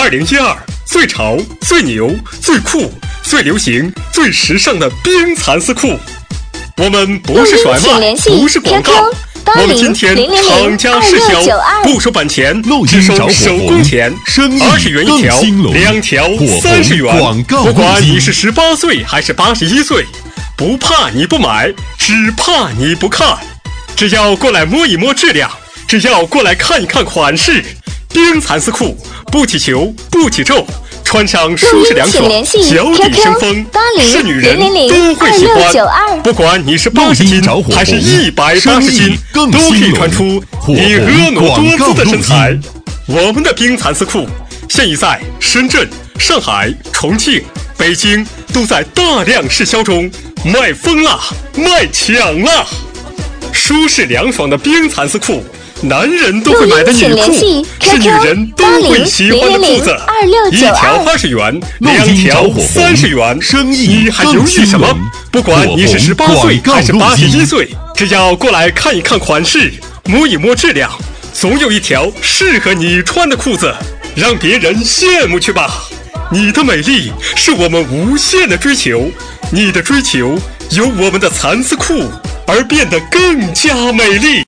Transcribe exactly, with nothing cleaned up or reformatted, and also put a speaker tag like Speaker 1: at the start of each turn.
Speaker 1: 二零一二最潮、最牛、最酷、最流行、最时尚的冰蚕丝裤。我们不是甩卖，不是广告，我们今天厂家试销，不收版钱，只收手工钱，二十元一条，两条三十元。不管你是十八岁还是八十一岁，不怕你不买，只怕你不看。只要过来摸一摸质量，只要过来看一看款式，冰蚕丝裤不起球，不起皱。穿上舒适凉爽，脚底生风，是女人都会喜欢。不管你是八十斤还是一百八十斤，都可以穿出你婀娜多姿的身材。我们的冰蚕丝裤现已在深圳、上海、重庆、北京都在大量试销中，卖疯了，卖抢了！舒适凉爽的冰蚕丝裤。男人都会买的女裤，是女人都会喜欢的裤子。一条二十元，两条三十元。你还犹豫什么？不管你是十八岁还是八十一岁，只要过来看一看款式，摸一摸质量，总有一条适合你穿的裤子，让别人羡慕去吧。你的美丽是我们无限的追求，你的追求由我们的蚕丝裤而变得更加美丽。